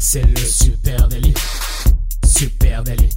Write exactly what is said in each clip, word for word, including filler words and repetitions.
C'est le super délit. Super délit.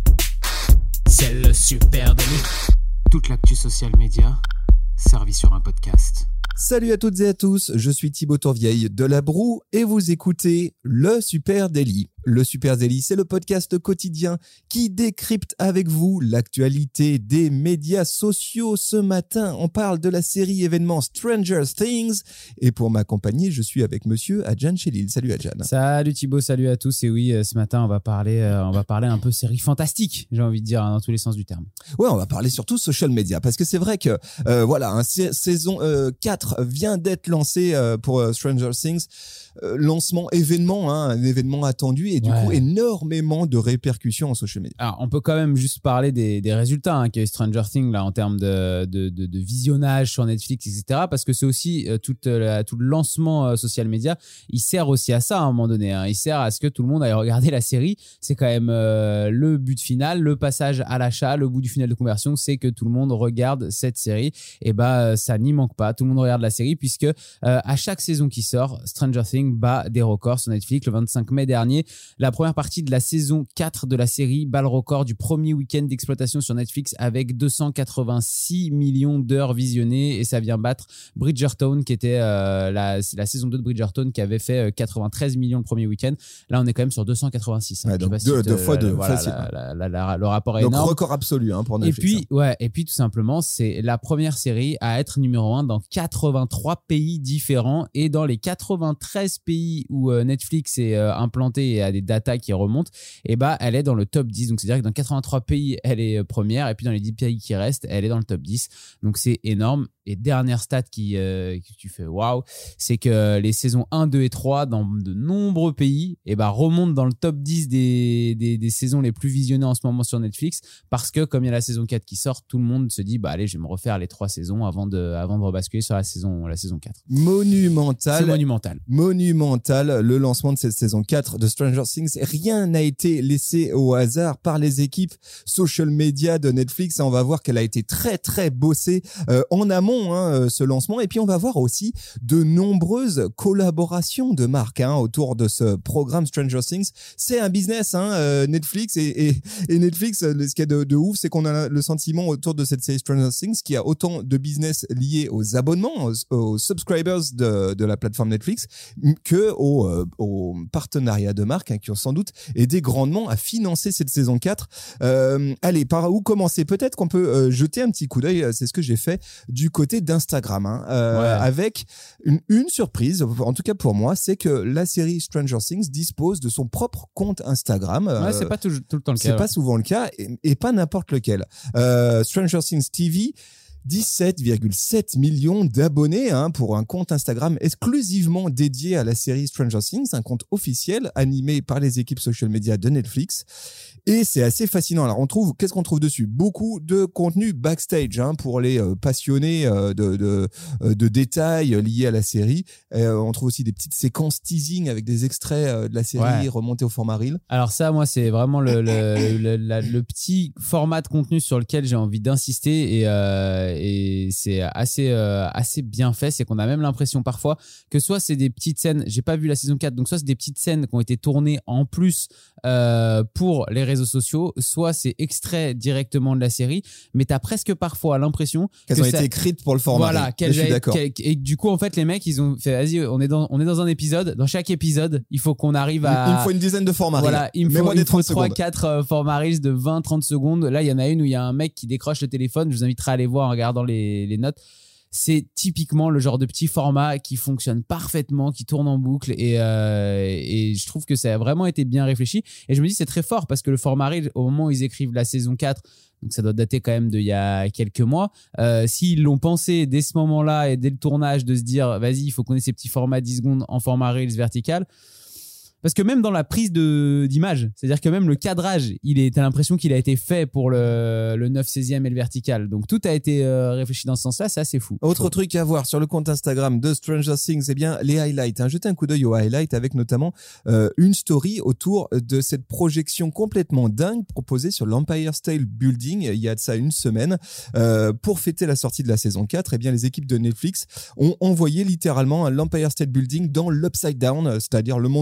C'est le super délit. Toute l'actu social média servie sur un podcast. Salut à toutes et à tous, je suis Thibaut Tourvieille de La Broue et vous écoutez le Super Daily. Le Super Daily, c'est le podcast quotidien qui décrypte avec vous l'actualité des médias sociaux. Ce matin, on parle de la série événement Stranger Things et pour m'accompagner, je suis avec monsieur Adjan Chelil. Salut Adjan. Salut Thibaut, salut à tous. Et oui, ce matin, on va parler, euh, on va parler un peu série fantastique, j'ai envie de dire, hein, dans tous les sens du terme. Ouais, on va parler surtout social media parce que c'est vrai que euh, voilà, hein, saison euh, quatre vient d'être lancée euh, pour euh, Stranger Things. Euh, lancement événement, hein, un événement attendu et du ouais. coup énormément de répercussions en social media. Alors on peut quand même juste parler des, des résultats hein, qu'a eu Stranger Things là en termes de, de, de, de visionnage sur Netflix, et cetera. Parce que c'est aussi euh, tout, euh, tout le lancement euh, social media, il sert aussi à ça à un moment donné. Hein. Il sert à ce que tout le monde aille regarder la série. C'est quand même euh, le but final, le passage à l'achat, le bout du final de conversion, c'est que tout le monde regarde cette série. Et bah ça n'y manque pas. Tout le monde regarde la série puisque euh, à chaque saison qui sort, Stranger Things bat des records sur Netflix. Le vingt-cinq mai dernier, la première partie de la saison quatre de la série bat le record du premier week-end d'exploitation sur Netflix avec deux cent quatre-vingt-six millions d'heures visionnées et ça vient battre Bridgerton qui était euh, la, la saison deux de Bridgerton qui avait fait quatre-vingt-treize millions le premier week-end. Là, on est quand même sur deux cent quatre-vingt-six. Hein. Ouais, donc deux, deux fois deux. Voilà, facile. La, la, la, la, le rapport est donc énorme. Record absolu hein, pour Netflix. Et puis, ouais, et puis tout simplement, c'est la première série à être numéro un dans quatre-vingt-trois pays différents et dans les quatre-vingt-treize pays où euh, Netflix est euh, implanté et a des datas qui remontent, et bah elle est dans le top dix. Donc c'est-à-dire que dans quatre-vingt-trois pays, elle est première et puis dans les dix pays qui restent, elle est dans le top dix. Donc c'est énorme. Et dernière stat qui, euh, qui tu fais waouh, c'est que les saisons un, deux et trois dans de nombreux pays et bah, remontent dans le top dix des, des, des saisons les plus visionnées en ce moment sur Netflix parce que comme il y a la saison quatre qui sort, tout le monde se dit bah allez, je vais me refaire les trois saisons avant de, avant de rebasculer sur la saison, la saison quatre. Monumental. C'est monumental. Monumental le lancement de cette saison quatre de Stranger Things. Rien n'a été laissé au hasard par les équipes social media de Netflix. On va voir qu'elle a été très très bossée euh, en amont. Hein, ce lancement et puis on va voir aussi de nombreuses collaborations de marques hein, autour de ce programme Stranger Things. C'est un business hein, euh, Netflix et, et, et Netflix ce qui est de, de ouf c'est qu'on a le sentiment autour de cette série Stranger Things qu'il y a autant de business liés aux abonnements aux, aux subscribers de, de la plateforme Netflix que aux, euh, aux partenariats de marques hein, qui ont sans doute aidé grandement à financer cette saison quatre. Euh, allez, par où commencer? Peut-être qu'on peut euh, jeter un petit coup d'œil, c'est ce que j'ai fait du côté d'Instagram hein, euh, ouais. avec une, une surprise, en tout cas pour moi, c'est que la série Stranger Things dispose de son propre compte Instagram. Ouais, euh, c'est pas tout, tout le temps le cas. C'est ouais. pas souvent le cas et, et pas n'importe lequel. Euh, Stranger Things T V, dix-sept virgule sept millions d'abonnés hein, pour un compte Instagram exclusivement dédié à la série Stranger Things, un compte officiel animé par les équipes social media de Netflix. Et c'est assez fascinant. Alors on trouve, qu'est-ce qu'on trouve dessus? Beaucoup de contenu backstage hein, pour les euh, passionnés euh, de, de, euh, de détails liés à la série. Euh, on trouve aussi des petites séquences teasing avec des extraits euh, de la série ouais. remontés au format Reel. Alors ça, moi, c'est vraiment le, le, le, le, le petit format de contenu sur lequel j'ai envie d'insister et, euh, et c'est assez, euh, assez bien fait. C'est qu'on a même l'impression parfois que soit c'est des petites scènes, j'ai pas vu la saison quatre, donc soit c'est des petites scènes qui ont été tournées en plus euh, pour les réseaux sociaux, soit c'est extrait directement de la série, mais t'as presque parfois l'impression qu'elles que ont ça... été écrites pour le format. Voilà, je suis d'accord. Et du coup, en fait, les mecs, ils ont fait, vas-y, on est dans, on est dans un épisode. Dans chaque épisode, il faut qu'on arrive à. Il me faut une dizaine de formats. Voilà, il me faut, il me faut trois quatre formats Reels de vingt trente secondes. Là, il y en a une où il y a un mec qui décroche le téléphone. Je vous inviterai à aller voir en regardant les, les notes. C'est typiquement le genre de petit format qui fonctionne parfaitement, qui tourne en boucle et, euh, et je trouve que ça a vraiment été bien réfléchi. Et je me dis c'est très fort parce que le format Reel, au moment où ils écrivent la saison quatre, donc ça doit dater quand même d'il y a quelques mois, euh, s'ils l'ont pensé dès ce moment-là et dès le tournage de se dire vas-y, il faut qu'on ait ces petits formats dix secondes en format Reels vertical. Parce que même dans la prise de, d'image, c'est-à-dire que même le cadrage, il est, t'as l'impression qu'il a été fait pour le, le neuf seizième et le vertical. Donc tout a été euh, réfléchi dans ce sens-là, c'est assez fou. Autre fou. truc à voir sur le compte Instagram de Stranger Things, eh bien les highlights. Hein. Jetez un coup d'œil aux highlights avec notamment euh, une story autour de cette projection complètement dingue proposée sur l'Empire State Building il y a de ça une semaine. Euh, pour fêter la sortie de la saison quatre, eh bien les équipes de Netflix ont envoyé littéralement l'Empire State Building dans l'Upside Down, c'est-à-dire le monde de l'au-delà.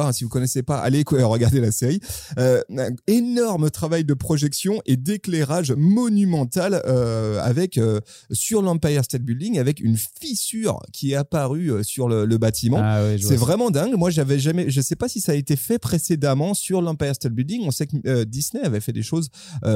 voir. Hein, si vous connaissez pas, allez regarder la série. Euh, un énorme travail de projection et d'éclairage monumental euh, avec euh, sur l'Empire State Building avec une fissure qui est apparue euh, sur le, le bâtiment. Ah ouais, c'est vraiment dingue. Moi, j'avais jamais, je sais pas si ça a été fait précédemment sur l'Empire State Building. On sait que euh, Disney avait fait des choses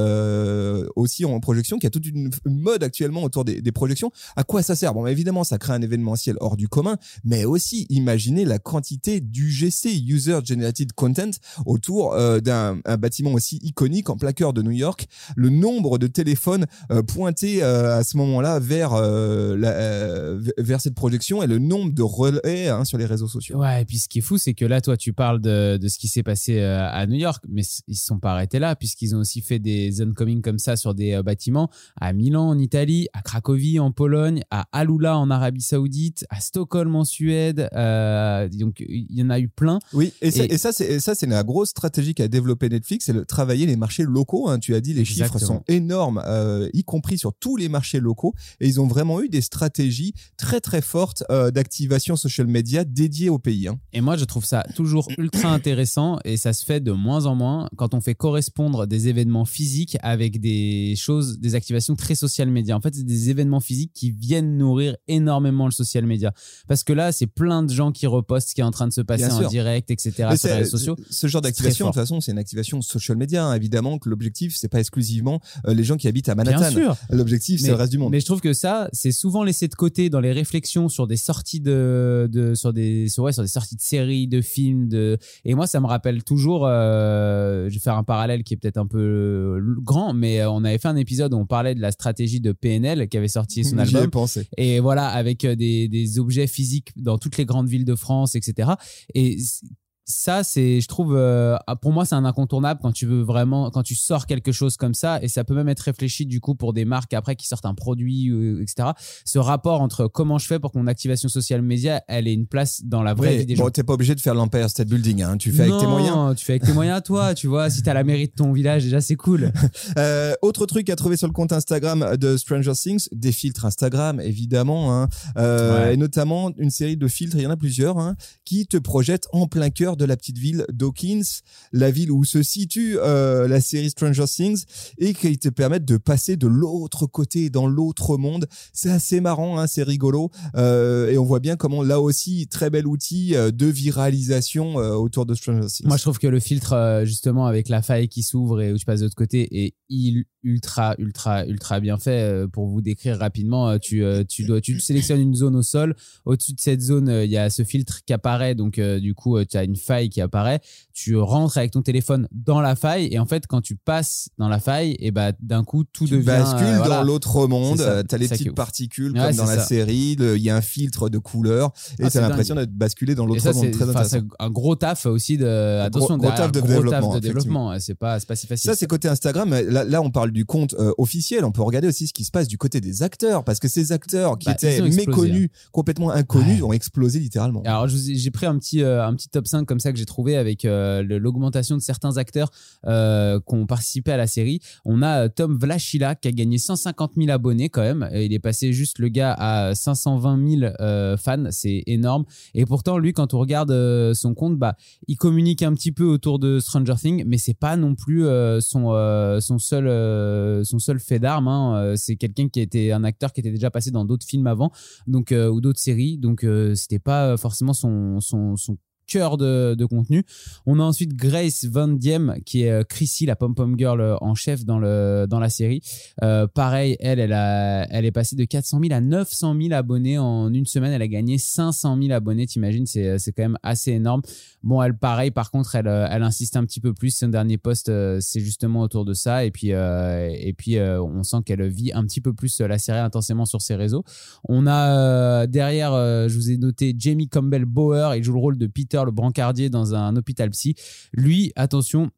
euh, aussi en projection, qu'il y a toute une, une mode actuellement autour des, des projections. À quoi ça sert? Bon, évidemment, ça crée un événementiel hors du commun, mais aussi imaginez la quantité d'U G C, User Generated Content, autour euh, d'un un bâtiment aussi iconique en plein cœur de New York. Le nombre de téléphones euh, pointés euh, à ce moment-là vers euh, la, euh, vers cette projection et le nombre de relais hein, sur les réseaux sociaux. Ouais, et puis ce qui est fou, c'est que là, toi, tu parles de, de ce qui s'est passé euh, à New York, mais ils ne se sont pas arrêtés là, puisqu'ils ont aussi fait des oncoming comme ça sur des euh, bâtiments à Milan en Italie, à Cracovie en Pologne, à Alula en Arabie Saoudite, à Stockholm en Suède. Euh, donc, il y en a eu plein. Oui, et, ça, Et- et ça, c'est, et ça, c'est la grosse stratégie qu'a développé Netflix, c'est de travailler les marchés locaux. Hein. Tu as dit, les Exactement. chiffres sont énormes, euh, y compris sur tous les marchés locaux. Et ils ont vraiment eu des stratégies très, très fortes euh, d'activation social media dédiées au pays. Hein. Et moi, je trouve ça toujours ultra intéressant et ça se fait de moins en moins quand on fait correspondre des événements physiques avec des choses, des activations très social media. En fait, c'est des événements physiques qui viennent nourrir énormément le social media. Parce que là, c'est plein de gens qui repostent ce qui est en train de se passer Bien en sûr. direct, et cetera Mais sur les réseaux sociaux. Ce genre c'est d'activation, de très toute façon, c'est une activation social media. Hein. Évidemment que l'objectif, c'est pas exclusivement euh, les gens qui habitent à Manhattan. Bien sûr. L'objectif, c'est Mais- le reste du monde. Mais je trouve que ça, c'est souvent laissé de côté dans les réflexions sur des sorties de, de sur des, sur, ouais, sur des sorties de séries, de films, de. Et moi, ça me rappelle toujours. Euh, je vais faire un parallèle qui est peut-être un peu euh, grand, mais euh, on avait fait un épisode où on parlait de la stratégie de P N L qui avait sorti son J'y ai album. pensé. Et voilà, avec euh, des, des objets physiques dans toutes les grandes villes de France, et cetera. Et c- ça, c'est, je trouve, euh, pour moi, c'est un incontournable quand tu veux vraiment, quand tu sors quelque chose comme ça, et ça peut même être réfléchi du coup pour des marques après qui sortent un produit, euh, et cetera. Ce rapport entre comment je fais pour que mon activation social media, elle ait une place dans la vraie Ouais, vie des bon, gens. t'es pas obligé de faire l'Empire State Building. Hein. Tu fais avec tes moyens. Non, tu fais avec tes moyens, toi. Tu vois, si t'as la mairie de ton village, déjà, c'est cool. Euh, autre truc à trouver sur le compte Instagram de Stranger Things, des filtres Instagram évidemment, hein, euh, Ouais. et notamment une série de filtres, il y en a plusieurs, hein, qui te projettent en plein cœur de la petite ville d'Hawkins, la ville où se situe euh, la série Stranger Things, et qui te permettent de passer de l'autre côté, dans l'autre monde. C'est assez marrant, hein, c'est rigolo, euh, et on voit bien comment là aussi très bel outil euh, de viralisation euh, autour de Stranger Things. Moi, je trouve que le filtre, euh, justement, avec la faille qui s'ouvre et où tu passes de l'autre côté, est il- ultra, ultra, ultra bien fait. Euh, Pour vous décrire rapidement, euh, tu, euh, tu, dois, tu sélectionnes une zone au sol. Au-dessus de cette zone, euh, il y a ce filtre qui apparaît. Donc, euh, du coup, tu as une faille qui apparaît. Tu rentres avec ton téléphone dans la faille. Et en fait, quand tu passes dans la faille, et bah, d'un coup, tout tu devient. bascules euh, voilà. dans l'autre monde, C'est ça, euh, t'as les c'est ça qui est petites ouf. particules Ouais, comme dans c'est la ça. série, le- il y a un filtre de couleur et Ah, t'as c'est l'impression dingue. d'être basculé dans Et l'autre ça, monde. c'est Très enfin, intéressant. c'est un gros taf aussi de. Attention, gros derrière, taf de gros développement, taf de développement. C'est pas, c'est pas si facile. Ça, c'est côté Instagram. Là, là, on parle du compte euh, officiel. On peut regarder aussi ce qui se passe du côté des acteurs, parce que ces acteurs qui Bah, étaient ils ont explosé, méconnus, complètement inconnus, Ouais. ont explosé littéralement. Alors, je vous ai- j'ai pris un petit, euh, un petit top cinq comme ça que j'ai trouvé avec euh, le- l'augmentation de certains acteurs euh, qui ont participé à la série. On a euh, Tom Vlachila qui a gagné cent cinquante mille abonnés quand même. Et il est passé juste le gars à cinq cent vingt mille euh, fans. C'est énorme. Et pourtant, lui, quand on regarde euh, son compte, bah, il communique un petit peu autour de Stranger Things, mais c'est pas non plus euh, son, euh, son, seul, euh, son seul fait d'armes. Hein. Euh, C'est quelqu'un qui était un acteur qui était déjà passé dans d'autres films avant, donc, euh, ou d'autres séries. Donc, euh, c'était pas forcément son, son, son cœur de, de contenu. On a ensuite Grace Van Diem qui est euh, Chrissy, la pom-pom girl euh, en chef dans, le, dans la série. Euh, pareil, elle, elle, a, elle est passée de quatre cent mille à neuf cent mille abonnés en une semaine. Elle a gagné cinq cent mille abonnés, t'imagines, c'est, c'est quand même assez énorme. Bon, elle, pareil, par contre, elle, euh, elle insiste un petit peu plus. Son dernier post, euh, c'est justement autour de ça. Et puis, euh, et puis euh, on sent qu'elle vit un petit peu plus la série intensément sur ses réseaux. On a euh, derrière, euh, je vous ai noté Jamie Campbell Bower. Il joue le rôle de Peter, le brancardier dans un hôpital psy. Lui, attention,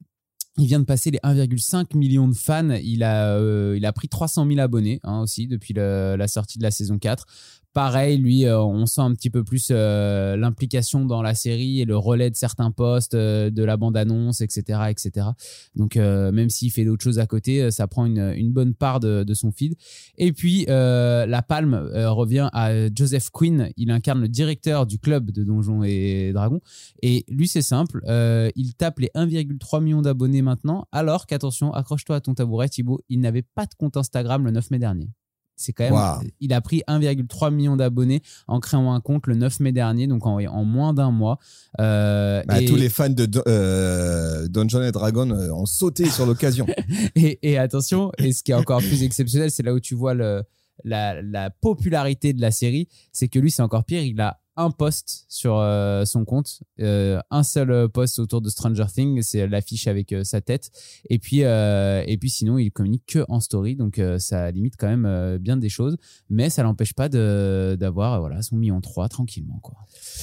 Il vient de passer les un virgule cinq million de fans. Il a, euh, il a pris trois cent mille abonnés hein, aussi depuis le, la sortie de la saison quatre. Pareil, lui, euh, on sent un petit peu plus euh, l'implication dans la série et le relais de certains posts, euh, de la bande-annonce, et cetera, et cetera. Donc, euh, même s'il fait d'autres choses à côté, ça prend une, une bonne part de, de son feed. Et puis, euh, la palme euh, revient à Joseph Quinn. Il incarne le directeur du club de Donjons et Dragons. Et lui, c'est simple. Euh, il tape les un virgule trois million d'abonnés maintenant, alors qu'attention, accroche-toi à ton tabouret, Thibaut, il n'avait pas de compte Instagram le neuf mai dernier. C'est quand même, wow. Il a pris un virgule trois million d'abonnés en créant un compte le neuf mai dernier, donc en, en moins d'un mois. Euh, bah, et... Tous les fans de euh, Dungeons and Dragons ont sauté sur l'occasion. et, et attention, et ce qui est encore plus exceptionnel, c'est là où tu vois le, la, la popularité de la série, c'est que lui, c'est encore pire, il a un post sur euh, son compte, euh, un seul post autour de Stranger Things, c'est l'affiche avec euh, sa tête, et puis, euh, et puis sinon il communique que en story, donc euh, ça limite quand même euh, bien des choses, mais ça l'empêche pas de, d'avoir voilà, son million trois tranquillement quoi.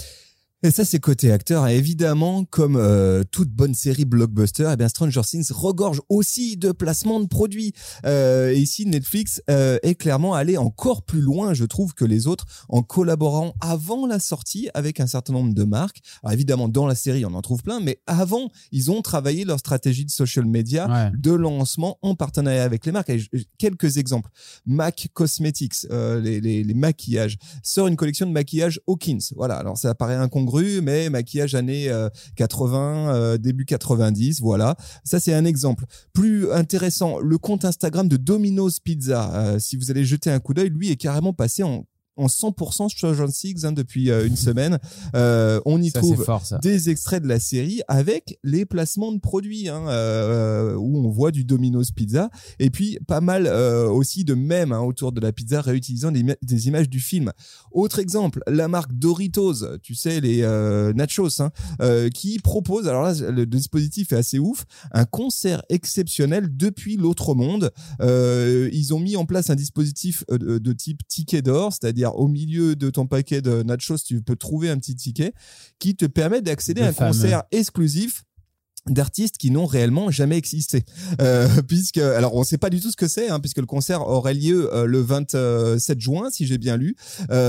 Et ça, c'est côté acteur. Et évidemment, comme euh, toute bonne série blockbuster, eh bien Stranger Things regorge aussi de placements de produits. Euh, et ici, Netflix euh, est clairement allé encore plus loin, je trouve, que les autres, en collaborant avant la sortie avec un certain nombre de marques. Alors évidemment, dans la série, on en trouve plein, mais avant, ils ont travaillé leur stratégie de social media, ouais. de lancement en partenariat avec les marques. Et je, quelques exemples. MAC Cosmetics, euh, les, les, les maquillages, sort une collection de maquillage Hawkins. Voilà, alors ça paraît incongru, mais maquillage années euh, quatre-vingts, euh, début quatre-vingt-dix, voilà. Ça, c'est un exemple. Plus intéressant, le compte Instagram de Domino's Pizza. Euh, si vous allez jeter un coup d'œil, lui est carrément passé en en cent pour cent Stranger Things hein, depuis euh, une semaine. Euh, on y ça, trouve fort, des extraits de la série avec les placements de produits hein, euh, où on voit du Domino's Pizza et puis pas mal euh, aussi de mèmes hein, autour de la pizza réutilisant des, des images du film. Autre exemple, la marque Doritos, tu sais les euh, nachos hein, euh, qui propose, alors là le dispositif est assez ouf, un concert exceptionnel depuis l'autre monde. Euh, ils ont mis en place un dispositif de, de type ticket d'or, c'est-à-dire au milieu de ton paquet de nachos, tu peux trouver un petit ticket qui te permet d'accéder à un fameux concert exclusif d'artistes qui n'ont réellement jamais existé. Euh, puisque, alors on ne sait pas du tout ce que c'est, hein, puisque le concert aurait lieu euh, le vingt-sept juin, si j'ai bien lu.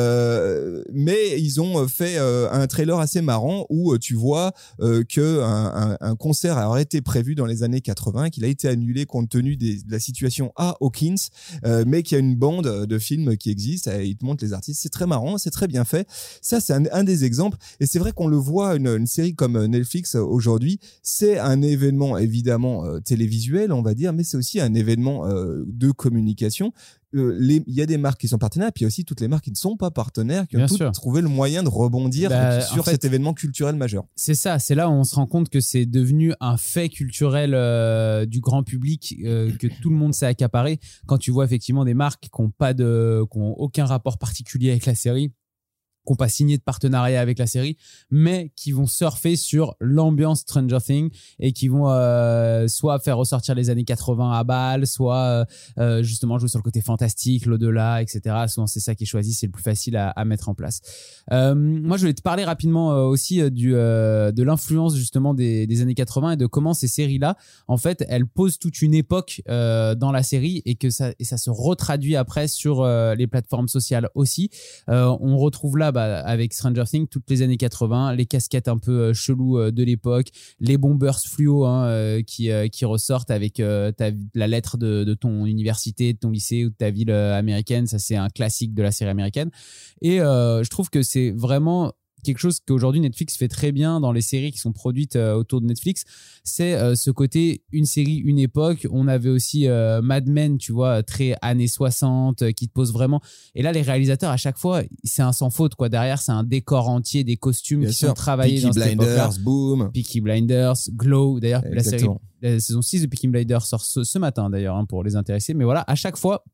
Euh, mais ils ont fait euh, un trailer assez marrant où euh, tu vois euh, que un, un, un concert aurait été prévu dans les années quatre-vingts, qu'il a été annulé compte tenu des, de la situation à Hawkins, euh, mais qu'il y a une bande de films qui existe. Et ils te montrent les artistes. C'est très marrant, c'est très bien fait. Ça, c'est un, un des exemples. Et c'est vrai qu'on le voit, une, une série comme Netflix aujourd'hui, c'est un événement évidemment euh, télévisuel, on va dire, mais c'est aussi un événement euh, de communication. Euh, les, il y a des marques qui sont partenaires, puis il y a aussi toutes les marques qui ne sont pas partenaires, qui ont toutes trouvé le moyen de rebondir bah, sur fait, cet événement culturel majeur. C'est ça, c'est là où on se rend compte que c'est devenu un fait culturel euh, du grand public euh, que tout le monde s'est accaparé. Quand tu vois effectivement des marques qui n'ont pas de, qui n'ont aucun rapport particulier avec la série, qui n'ont pas signé de partenariat avec la série, mais qui vont surfer sur l'ambiance Stranger Things et qui vont euh, soit faire ressortir les années quatre-vingts à balle, soit euh, justement jouer sur le côté fantastique, l'au-delà, et cetera. Souvent, c'est ça qui est choisi, c'est le plus facile à, à mettre en place. Euh, moi, je voulais te parler rapidement euh, aussi euh, du, euh, de l'influence justement des, des années quatre-vingts et de comment ces séries-là, en fait, elles posent toute une époque euh, dans la série et que ça, et ça se retraduit après sur euh, les plateformes sociales aussi. Euh, on retrouve là bah, avec Stranger Things toutes les années quatre-vingts, les casquettes un peu euh, cheloues euh, de l'époque, les bombers fluo hein, euh, qui, euh, qui ressortent avec euh, ta, la lettre de, de ton université, de ton lycée ou de ta ville euh, américaine. Ça, c'est un classique de la série américaine. Et euh, je trouve que c'est vraiment quelque chose qu'aujourd'hui Netflix fait très bien dans les séries qui sont produites euh, autour de Netflix, c'est euh, ce côté une série, une époque. On avait aussi euh, Mad Men, tu vois, très années soixante, euh, qui te pose vraiment. Et là, les réalisateurs, à chaque fois, c'est un sans faute, quoi. Derrière, c'est un décor entier, des costumes bien qui sûr. sont travaillés Peaky dans cette Blinders, époque-là. Boom. Peaky Blinders, Glow. D'ailleurs, Exactement. la série, la saison six de Peaky Blinders sort ce, ce matin, d'ailleurs, hein, pour les intéressés. Mais voilà, à chaque fois,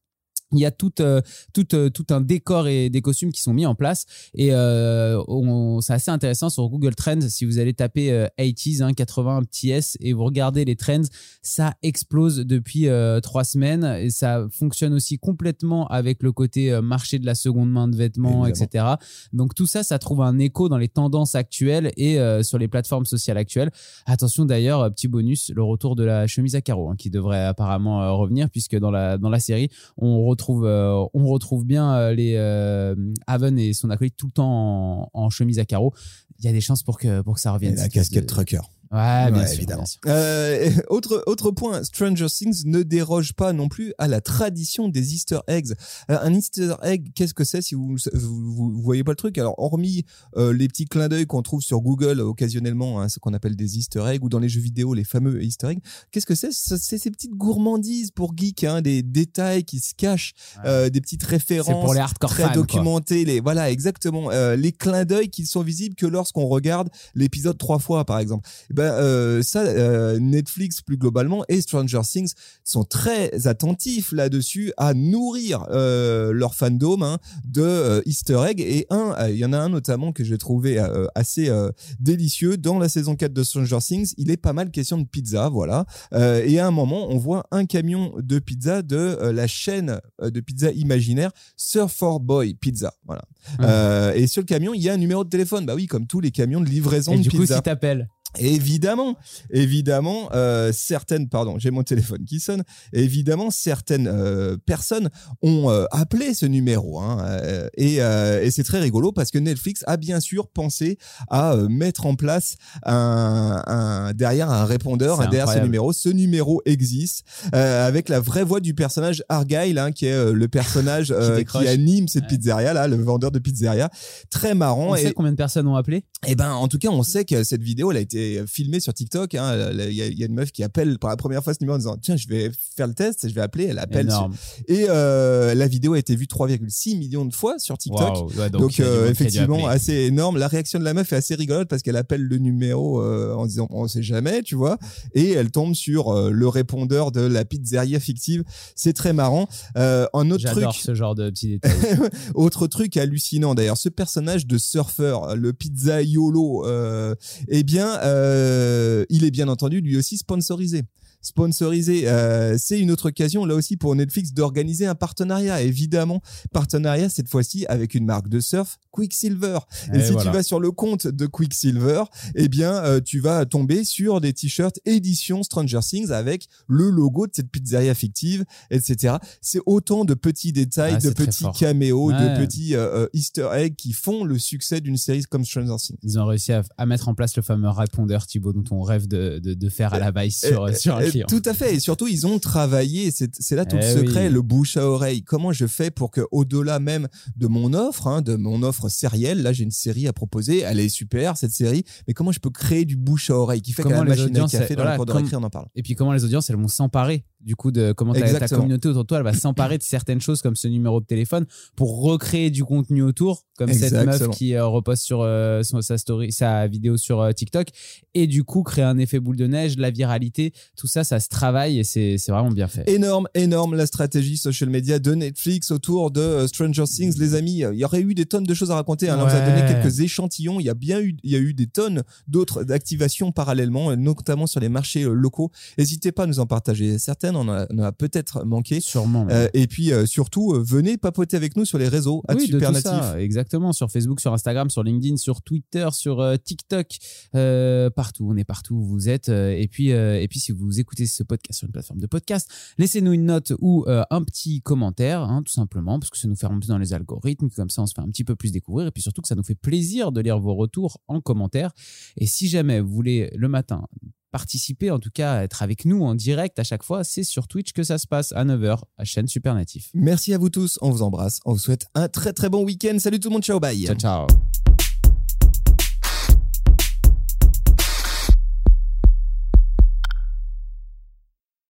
Il y a tout, euh, tout, euh, tout un décor et des costumes qui sont mis en place. Et euh, on, c'est assez intéressant sur Google Trends. Si vous allez taper euh, quatre-vingt-dix, hein, quatre-vingts, petit S, et vous regardez les trends, ça explose depuis euh, trois semaines. Et ça fonctionne aussi complètement avec le côté euh, marché de la seconde main de vêtements, évidemment. et cetera. Donc tout ça, ça trouve un écho dans les tendances actuelles et euh, sur les plateformes sociales actuelles. Attention d'ailleurs, petit bonus, le retour de la chemise à carreaux, hein, qui devrait apparemment euh, revenir, puisque dans la, dans la série, on retrouve Retrouve, euh, on retrouve bien euh, les euh, Haven et son acolyte tout le temps en, en chemise à carreaux. Il y a des chances pour que, pour que ça revienne. Et la casquette de... trucker. Ouais, bien ouais, sûr, évidemment. Bien sûr. Euh, autre, autre point, Stranger Things ne déroge pas non plus à la tradition des Easter eggs. Alors, un Easter egg, qu'est-ce que c'est si vous, vous, vous voyez pas le truc? Alors, hormis euh, les petits clins d'œil qu'on trouve sur Google occasionnellement, hein, ce qu'on appelle des Easter eggs, ou dans les jeux vidéo, les fameux Easter eggs, qu'est-ce que c'est? C'est ces petites gourmandises pour geeks, hein, des détails qui se cachent, ouais. euh, des petites références. C'est pour les hardcore très fans, documentées. Les, voilà, exactement. Euh, les clins d'œil qui sont visibles que lorsqu'on regarde l'épisode trois fois, par exemple. Et ben, euh, ça, euh, Netflix plus globalement et Stranger Things sont très attentifs là-dessus à nourrir euh, leur fandom, hein, de euh, Easter egg. Et un, il euh, y en a un notamment que j'ai trouvé euh, assez euh, délicieux dans la saison quatre de Stranger Things. Il est pas mal question de pizza, voilà. Euh, et à un moment, on voit un camion de pizza de euh, la chaîne de pizza imaginaire Surfer Boy Pizza, voilà. Mmh. Euh, et sur le camion, il y a un numéro de téléphone. Bah oui, comme tous les camions de livraison et de du pizza. Du coup, si t'appelles. Évidemment, évidemment, euh, certaines, pardon, j'ai mon téléphone qui sonne. Évidemment, certaines euh, personnes ont euh, appelé ce numéro, hein, euh, et, euh, et c'est très rigolo parce que Netflix a bien sûr pensé à euh, mettre en place un, un derrière un répondeur, un, derrière ce numéro. Ce numéro existe euh, avec la vraie voix du personnage Argyle, hein, qui est euh, le personnage euh, qui, qui anime cette ouais. pizzeria là, le vendeur de pizzeria. Très marrant. On et, sait combien de personnes ont appelé? Eh ben, en tout cas, on sait que cette vidéo, elle a été filmée sur TikTok. Hein. Il y a, il y a une meuf qui appelle pour la première fois ce numéro en disant tiens, je vais faire le test, je vais appeler. Elle appelle. Sur... Et euh, la vidéo a été vue trois virgule six millions de fois sur TikTok. Wow. Ouais, donc, donc euh, effectivement, assez énorme. La réaction de la meuf est assez rigolote parce qu'elle appelle le numéro euh, en disant on sait jamais, tu vois. Et elle tombe sur euh, le répondeur de la pizzeria fictive. C'est très marrant. Euh, un autre J'adore truc. ce genre de petits détails. Autre truc hallucinant d'ailleurs, ce personnage de surfeur, le pizza YOLO, euh, eh bien, euh, il est bien entendu lui aussi sponsorisé. Sponsorisé, euh, c'est une autre occasion là aussi pour Netflix d'organiser un partenariat. Évidemment, partenariat cette fois-ci avec une marque de surf, Quicksilver. Et, et si voilà. tu vas sur le compte de Quicksilver, eh bien, euh, tu vas tomber sur des t-shirts édition Stranger Things avec le logo de cette pizzeria fictive, et cetera. C'est autant de petits détails, ah, de petits caméos, ouais. de petits euh, Easter eggs qui font le succès d'une série comme Stranger Things. Ils ont réussi à, à mettre en place le fameux répondeur, Thibaut, dont on rêve de, de, de faire à la base sur, et, sur un client. Tout à fait. Et surtout, ils ont travaillé. C'est, c'est là tout eh le secret, oui. le bouche à oreille. Comment je fais pour que, au-delà même de mon offre, hein, de mon offre sérielle, là, j'ai une série à proposer. Elle est super, cette série. Mais comment je peux créer du bouche à oreille qui fait comment qu'à la machine à café, dans voilà, la cour de récré, on en parle. Et puis, comment les audiences, elles vont s'emparer du coup de comment ta, ta communauté autour de toi, elle va s'emparer de certaines choses comme ce numéro de téléphone pour recréer du contenu autour, comme Exactement. cette meuf qui euh, reposte sur euh, son, sa story, sa vidéo sur euh, TikTok, et du coup créer un effet boule de neige, la viralité, tout ça, ça se travaille et c'est, c'est vraiment bien fait. Énorme, énorme la stratégie social media de Netflix autour de euh, Stranger Things, les amis. Il y aurait eu des tonnes de choses à raconter. Hein. Là, ouais. on vous a donné quelques échantillons. Il y a bien eu, il y a eu des tonnes d'autres activations parallèlement, notamment sur les marchés euh, locaux. N'hésitez pas à nous en partager certaines. On a, on a peut-être manqué. Sûrement. Euh, et puis euh, surtout, euh, venez papoter avec nous sur les réseaux. Oui, Super de tout Natif. Ça, exactement. Sur Facebook, sur Instagram, sur LinkedIn, sur Twitter, sur euh, TikTok, euh, partout. On est partout où vous êtes. Euh, et puis, euh, et puis, si vous écoutez ce podcast sur une plateforme de podcast, laissez-nous une note ou euh, un petit commentaire, hein, tout simplement, parce que ça nous fait remonter dans les algorithmes. Comme ça, on se fait un petit peu plus découvrir. Et puis surtout que ça nous fait plaisir de lire vos retours en commentaire. Et si jamais vous voulez le matin participer, en tout cas être avec nous en direct à chaque fois, c'est sur Twitch que ça se passe à neuf heures, à chaîne Super Natif. Merci à vous tous, on vous embrasse, on vous souhaite un très très bon week-end. Salut tout le monde, ciao, bye. Ciao, ciao.